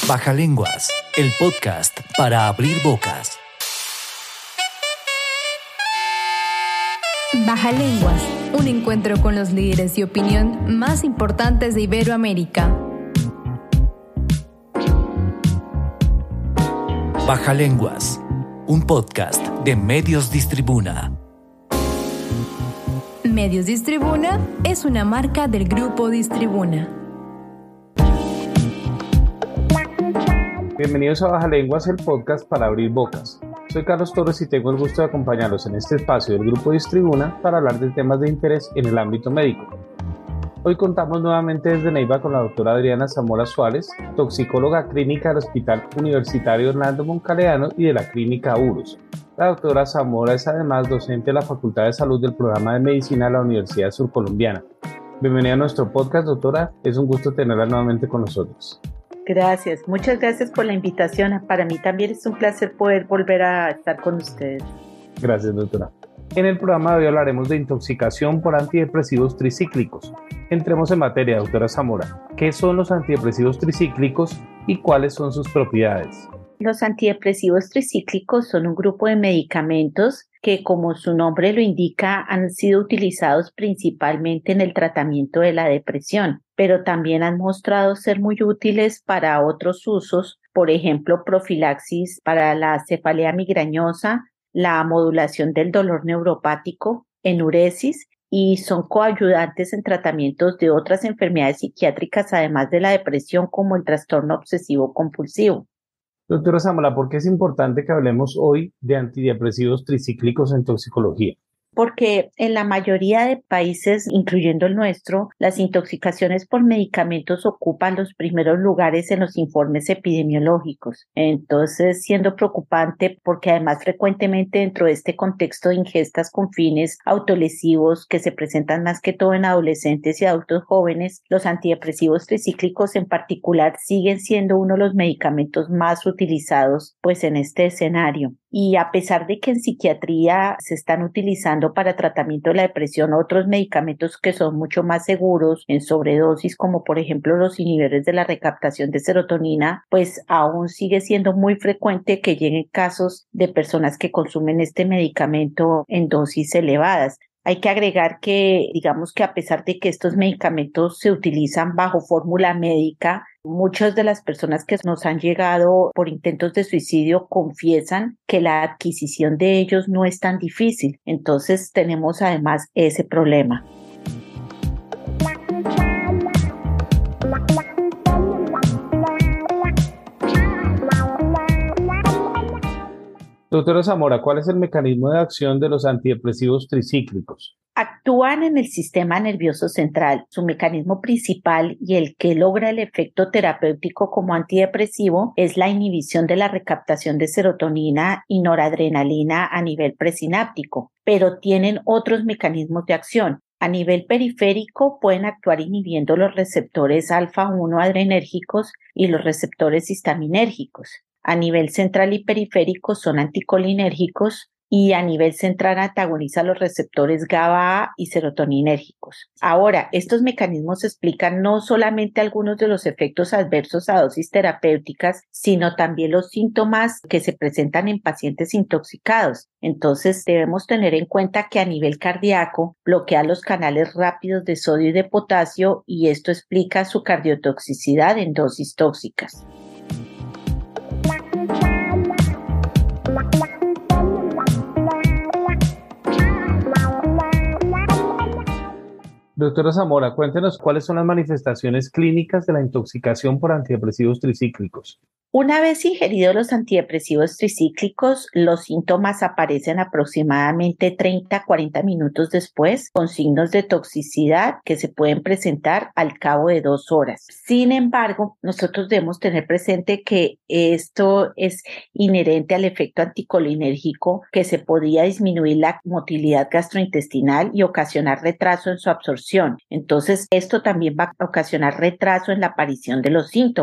Bajalenguas, el podcast para abrir bocas. Bajalenguas, un encuentro con los líderes de opinión más importantes de Iberoamérica. Bajalenguas, un podcast de Medios Distribuna. Medios Distribuna es una marca del Grupo Distribuna. Bienvenidos a Bajalenguas, el podcast para abrir bocas. Soy Carlos Torres y tengo el gusto de acompañarlos en este espacio del Grupo Distribuna para hablar de temas de interés en el ámbito médico. Hoy contamos nuevamente desde Neiva con la doctora Adriana Zamora Suárez, toxicóloga clínica del Hospital Universitario Hernando Moncaleano y de la Clínica URUS. La doctora Zamora es además docente de la Facultad de Salud del Programa de Medicina de la Universidad Surcolombiana. Bienvenida a nuestro podcast, doctora. Es un gusto tenerla nuevamente con nosotros. Gracias, muchas gracias por la invitación. Para mí también es un placer poder volver a estar con ustedes. Gracias, doctora. En el programa de hoy hablaremos de intoxicación por antidepresivos tricíclicos. Entremos en materia, doctora Zamora. ¿Qué son los antidepresivos tricíclicos y cuáles son sus propiedades? Los antidepresivos tricíclicos son un grupo de medicamentos que, como su nombre lo indica, han sido utilizados principalmente en el tratamiento de la depresión, pero también han mostrado ser muy útiles para otros usos, por ejemplo, profilaxis para la cefalea migrañosa, la modulación del dolor neuropático, enuresis, y son coayudantes en tratamientos de otras enfermedades psiquiátricas, además de la depresión, como el trastorno obsesivo compulsivo. Doctora Zamora, ¿por qué es importante que hablemos hoy de antidepresivos tricíclicos en toxicología? Porque en la mayoría de países, incluyendo el nuestro, las intoxicaciones por medicamentos ocupan los primeros lugares en los informes epidemiológicos. Entonces, siendo preocupante porque además frecuentemente dentro de este contexto de ingestas con fines autolesivos que se presentan más que todo en adolescentes y adultos jóvenes, los antidepresivos tricíclicos en particular siguen siendo uno de los medicamentos más utilizados pues en este escenario. Y a pesar de que en psiquiatría se están utilizando para tratamiento de la depresión otros medicamentos que son mucho más seguros en sobredosis, como por ejemplo los inhibidores de la recaptación de serotonina, pues aún sigue siendo muy frecuente que lleguen casos de personas que consumen este medicamento en dosis elevadas. Hay que agregar que, digamos que a pesar de que estos medicamentos se utilizan bajo fórmula médica, muchas de las personas que nos han llegado por intentos de suicidio confiesan que la adquisición de ellos no es tan difícil. Entonces tenemos además ese problema. Doctora Zamora, ¿cuál es el mecanismo de acción de los antidepresivos tricíclicos? Actúan en el sistema nervioso central. Su mecanismo principal y el que logra el efecto terapéutico como antidepresivo es la inhibición de la recaptación de serotonina y noradrenalina a nivel presináptico, pero tienen otros mecanismos de acción. A nivel periférico pueden actuar inhibiendo los receptores alfa-1 adrenérgicos y los receptores histaminérgicos. A nivel central y periférico son anticolinérgicos y a nivel central antagoniza los receptores GABA-A y serotoninérgicos. Ahora, estos mecanismos explican no solamente algunos de los efectos adversos a dosis terapéuticas, sino también los síntomas que se presentan en pacientes intoxicados. Entonces, debemos tener en cuenta que a nivel cardíaco bloquea los canales rápidos de sodio y de potasio y esto explica su cardiotoxicidad en dosis tóxicas. Doctora Zamora, cuéntenos cuáles son las manifestaciones clínicas de la intoxicación por antidepresivos tricíclicos. Una vez ingeridos los antidepresivos tricíclicos, los síntomas aparecen aproximadamente 30 a 40 minutos después, con signos de toxicidad que se pueden presentar al cabo de 2 horas. Sin embargo, nosotros debemos tener presente que esto es inherente al efecto anticolinérgico, que se podría disminuir la motilidad gastrointestinal y ocasionar retraso en su absorción. Entonces, esto también va a ocasionar retraso en la aparición de los síntomas.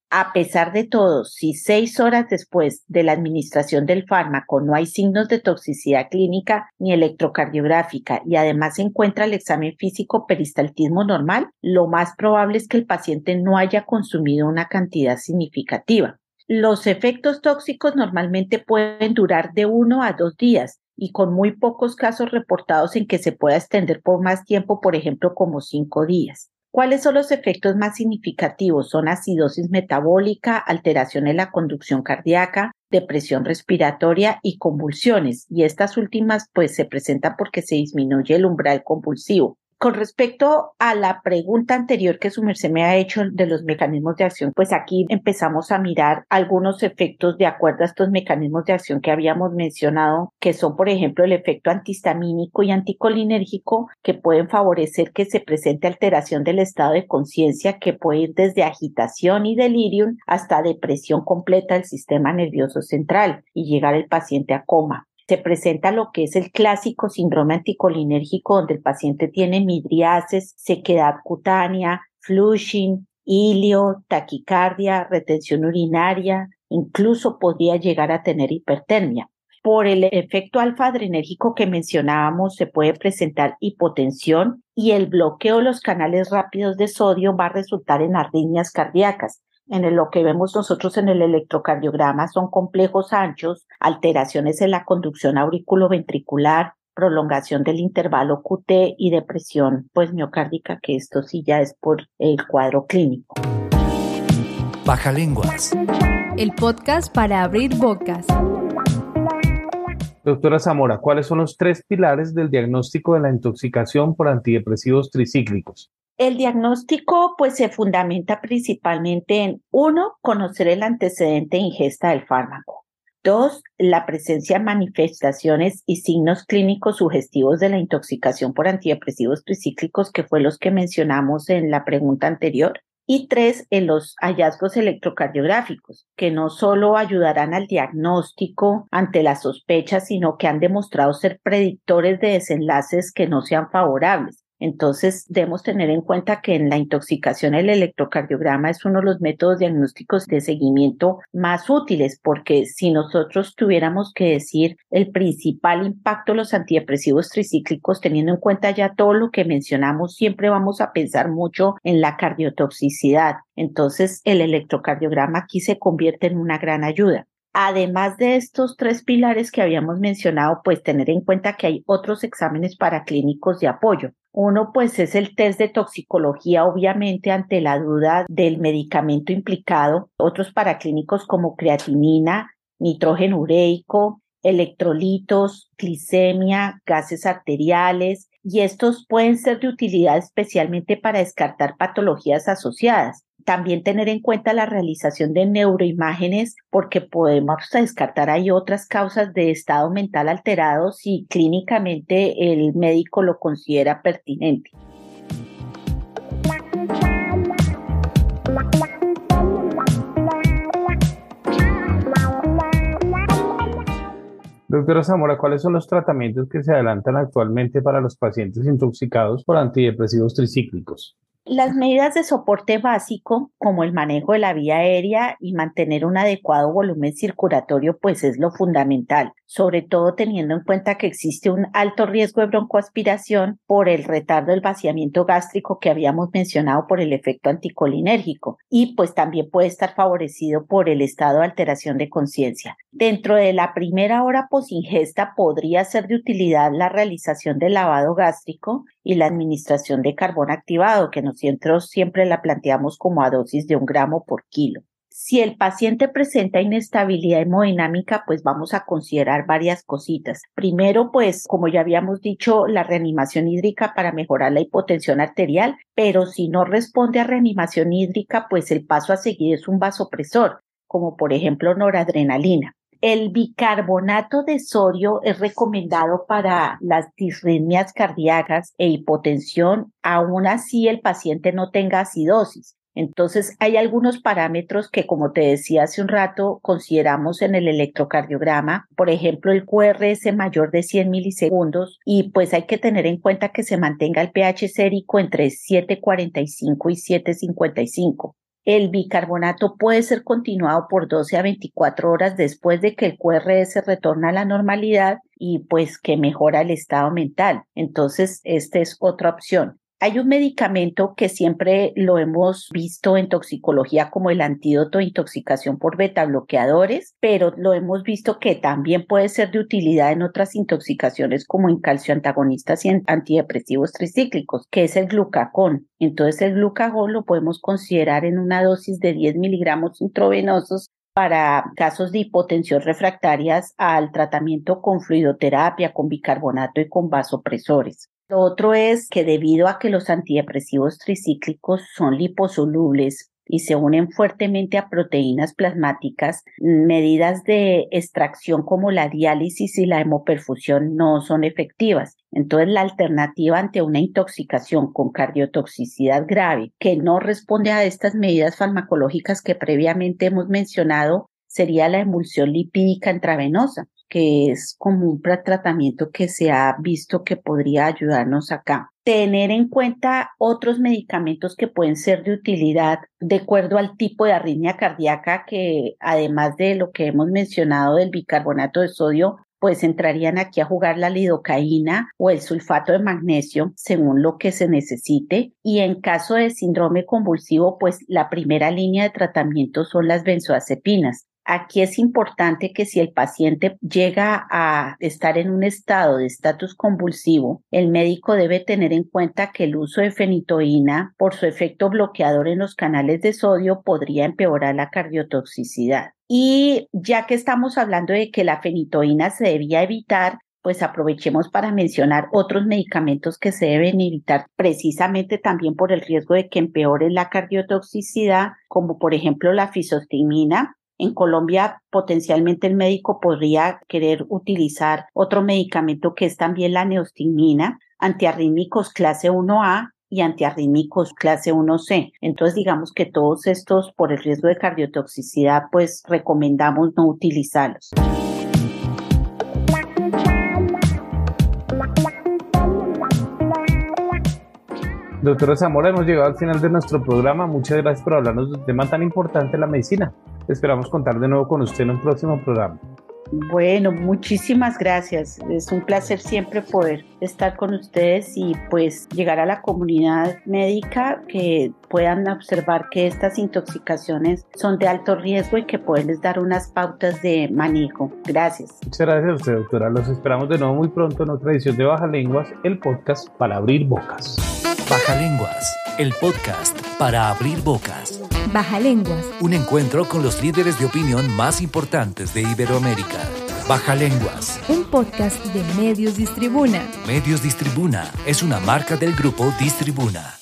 A pesar de todo, si 6 horas después de la administración del fármaco no hay signos de toxicidad clínica ni electrocardiográfica y además se encuentra el examen físico peristaltismo normal, lo más probable es que el paciente no haya consumido una cantidad significativa. Los efectos tóxicos normalmente pueden durar de 1 a 2 días y con muy pocos casos reportados en que se pueda extender por más tiempo, por ejemplo, como 5 días. ¿Cuáles son los efectos más significativos? Son acidosis metabólica, alteración en la conducción cardíaca, depresión respiratoria y convulsiones. Y estas últimas pues se presentan porque se disminuye el umbral convulsivo. Con respecto a la pregunta anterior que su merced me ha hecho de los mecanismos de acción, pues aquí empezamos a mirar algunos efectos de acuerdo a estos mecanismos de acción que habíamos mencionado, que son, por ejemplo, el efecto antihistamínico y anticolinérgico, que pueden favorecer que se presente alteración del estado de conciencia, que puede ir desde agitación y delirium hasta depresión completa del sistema nervioso central y llegar el paciente a coma. Se presenta lo que es el clásico síndrome anticolinérgico, donde el paciente tiene midriasis, sequedad cutánea, flushing, hilio, taquicardia, retención urinaria, incluso podría llegar a tener hipertermia. Por el efecto alfa-adrenérgico que mencionábamos, se puede presentar hipotensión y el bloqueo de los canales rápidos de sodio va a resultar en arritmias cardíacas. Lo que vemos nosotros en el electrocardiograma son complejos anchos, alteraciones en la conducción auriculoventricular, prolongación del intervalo QT y depresión miocárdica, que esto sí ya es por el cuadro clínico. Bajalenguas. El podcast para abrir bocas. Doctora Zamora, ¿cuáles son los 3 pilares del diagnóstico de la intoxicación por antidepresivos tricíclicos? El diagnóstico se fundamenta principalmente en 1, conocer el antecedente de ingesta del fármaco. 2, la presencia de manifestaciones y signos clínicos sugestivos de la intoxicación por antidepresivos tricíclicos, que fue los que mencionamos en la pregunta anterior. Y 3, en los hallazgos electrocardiográficos, que no solo ayudarán al diagnóstico ante la sospecha, sino que han demostrado ser predictores de desenlaces que no sean favorables. Entonces, debemos tener en cuenta que en la intoxicación el electrocardiograma es uno de los métodos diagnósticos de seguimiento más útiles, porque si nosotros tuviéramos que decir el principal impacto de los antidepresivos tricíclicos, teniendo en cuenta ya todo lo que mencionamos, siempre vamos a pensar mucho en la cardiotoxicidad. Entonces, el electrocardiograma aquí se convierte en una gran ayuda. Además de estos 3 pilares que habíamos mencionado, tener en cuenta que hay otros exámenes paraclínicos de apoyo. Uno, es el test de toxicología, obviamente, ante la duda del medicamento implicado. Otros paraclínicos como creatinina, nitrógeno ureico, electrolitos, glicemia, gases arteriales, y estos pueden ser de utilidad especialmente para descartar patologías asociadas. También tener en cuenta la realización de neuroimágenes, porque podemos descartar ahí otras causas de estado mental alterado si clínicamente el médico lo considera pertinente. Doctora Zamora, ¿cuáles son los tratamientos que se adelantan actualmente para los pacientes intoxicados por antidepresivos tricíclicos? Las medidas de soporte básico, como el manejo de la vía aérea y mantener un adecuado volumen circulatorio, es lo fundamental, sobre todo teniendo en cuenta que existe un alto riesgo de broncoaspiración por el retardo del vaciamiento gástrico que habíamos mencionado por el efecto anticolinérgico y también puede estar favorecido por el estado de alteración de conciencia. Dentro de la primera hora posingesta podría ser de utilidad la realización del lavado gástrico y la administración de carbón activado, que nosotros siempre la planteamos como a dosis de 1 gramo por kilo. Si el paciente presenta inestabilidad hemodinámica, vamos a considerar varias cositas. Primero, como ya habíamos dicho, la reanimación hídrica para mejorar la hipotensión arterial, pero si no responde a reanimación hídrica, el paso a seguir es un vasopresor, como por ejemplo noradrenalina. El bicarbonato de sodio es recomendado para las disritmias cardíacas e hipotensión, aún así el paciente no tenga acidosis. Entonces, hay algunos parámetros que, como te decía hace un rato, consideramos en el electrocardiograma, por ejemplo, el QRS mayor de 100 milisegundos, y hay que tener en cuenta que se mantenga el pH sérico entre 7.45 y 7.55. el bicarbonato puede ser continuado por 12 a 24 horas después de que el QRS retorna a la normalidad y pues que mejora el estado mental. Entonces, esta es otra opción. Hay un medicamento que siempre lo hemos visto en toxicología como el antídoto de intoxicación por betabloqueadores, pero lo hemos visto que también puede ser de utilidad en otras intoxicaciones como en calcioantagonistas y en antidepresivos tricíclicos, que es el glucagón. Entonces el glucagón lo podemos considerar en una dosis de 10 miligramos intravenosos para casos de hipotensión refractarias al tratamiento con fluidoterapia, con bicarbonato y con vasopresores. Lo otro es que debido a que los antidepresivos tricíclicos son liposolubles y se unen fuertemente a proteínas plasmáticas, medidas de extracción como la diálisis y la hemoperfusión no son efectivas. Entonces, la alternativa ante una intoxicación con cardiotoxicidad grave que no responde a estas medidas farmacológicas que previamente hemos mencionado sería la emulsión lipídica intravenosa, que es como un tratamiento que se ha visto que podría ayudarnos acá. Tener en cuenta otros medicamentos que pueden ser de utilidad de acuerdo al tipo de arritmia cardíaca, que además de lo que hemos mencionado del bicarbonato de sodio, pues entrarían aquí a jugar la lidocaína o el sulfato de magnesio según lo que se necesite. Y en caso de síndrome convulsivo, pues la primera línea de tratamiento son las benzodiazepinas. Aquí es importante que si el paciente llega a estar en un estado de estatus convulsivo, el médico debe tener en cuenta que el uso de fenitoína, por su efecto bloqueador en los canales de sodio, podría empeorar la cardiotoxicidad. Y ya que estamos hablando de que la fenitoína se debía evitar, pues aprovechemos para mencionar otros medicamentos que se deben evitar precisamente también por el riesgo de que empeoren la cardiotoxicidad, como por ejemplo la fisostigmina. En Colombia, potencialmente el médico podría querer utilizar otro medicamento que es también la neostigmina, antiarrítmicos clase 1A y antiarrítmicos clase 1C. Entonces, digamos que todos estos, por el riesgo de cardiotoxicidad, pues recomendamos no utilizarlos. Doctora Zamora, hemos llegado al final de nuestro programa. Muchas gracias por hablarnos de un tema tan importante, la medicina. Esperamos contar de nuevo con usted en un próximo programa. Bueno, muchísimas gracias. Es un placer siempre poder estar con ustedes y pues llegar a la comunidad médica, que puedan observar que estas intoxicaciones son de alto riesgo y que poderles dar unas pautas de manejo. Gracias. Muchas gracias a usted, doctora. Los esperamos de nuevo muy pronto en otra edición de Baja Lenguas, el podcast para abrir bocas. Baja Lenguas, el podcast para abrir bocas. Baja Lenguas. Un encuentro con los líderes de opinión más importantes de Iberoamérica. Baja Lenguas. Un podcast de Medios Distribuna. Medios Distribuna es una marca del grupo Distribuna.